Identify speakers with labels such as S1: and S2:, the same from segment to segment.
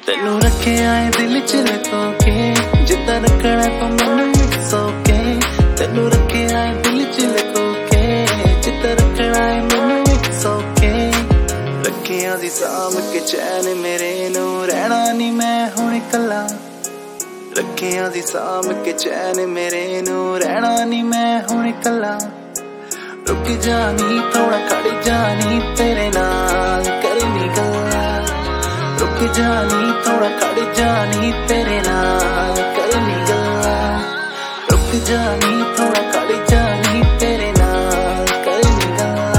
S1: तेनू रखे आए दिल च लको के जिद्दां रखना तो मैनू सोके। तेनू रखे आए दिल च लको के जिद्दां रखना है मैनू सोके। रखियां दी साम के चैन मेरे नू रहना नी मैं हुण कल्ला। रखियां दी साम के चैन मेरे नू रहना नी मैं हुण कल्ला। रुक जानी थोड़ा खड़ जानी तेरे नाल करनी गल्ला। रुक जानी थोड़ा खड़ जानी तेरे नाल करनी गल्ला। रुक जानी थोड़ा खड़ जानी तेरे नाल करनी गल्ला।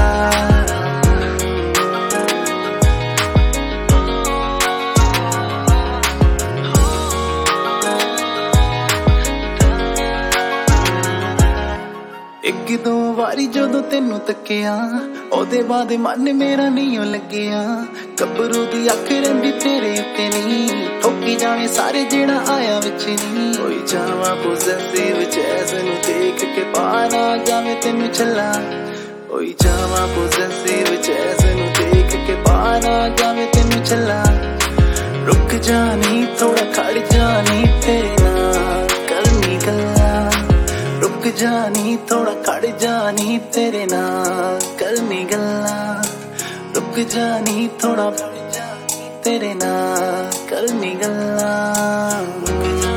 S1: एक दो वारी जदों तेनू तकिया ओदे बाद मन मेरा नहीं लग्गिया। गब्बरू दी अख रहिंदी तेरे उत्ते नी ठोकी जाने सारे जेड़ा आया विच नी। होई जावां पोजेसिव जैस नू देख के पाना जावे तेनू छल्ला। होई जावां पोजेसिव जैस नू देख के पाना जावे तेनू छल्ला। रुक जानी थोड़ा खड़ जानी तेरे नाल करनी गल्ला। रुक जानी थोड़ा खड़ जानी तेरे नाल करनी गल्ला। रुक जानी थोड़ा तेरे नाल करनी गल्ला।